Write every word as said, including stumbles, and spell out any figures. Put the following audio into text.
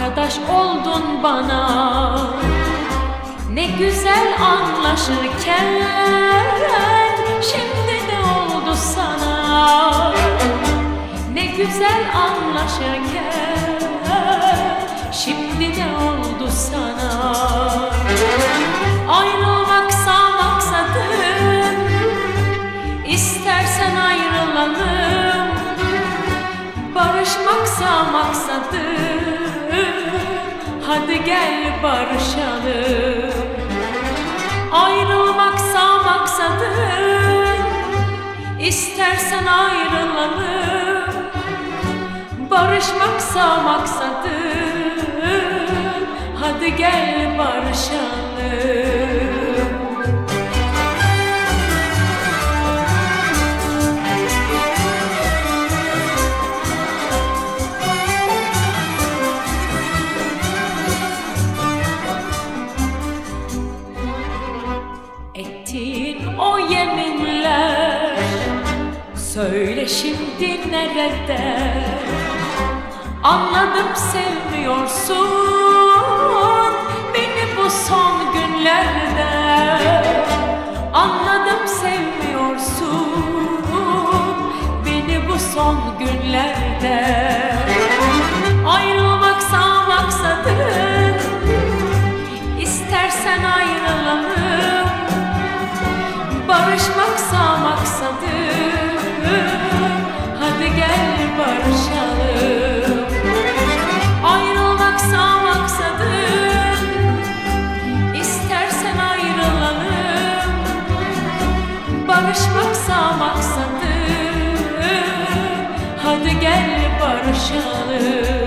arkadaş oldun bana. Ne güzel anlaşırken şimdi ne oldu sana? Ne güzel anlaşırken şimdi ne oldu sana? Ayrılmaksa maksadın, istersen ayrılalım. Barışmaksa maksadın, hadi gel barışalım. Ayrılmaksa maksadın, istersen ayrılalım. Barışmaksa maksadın, hadi gel barışalım. Ettiğin o yeminler, söyle şimdi nerede? Anladım sevmiyorsun beni bu son günlerde. Anladım sevmiyorsun beni bu son günlerde. Ayrılmaksa maksadın, istersen ayrılalım. Barışmaksa maksadın, hadi gel barışalım. Ayrılmaksa maksadın, istersen ayrılalım. Barışmaksa maksadın, hadi gel barışalım.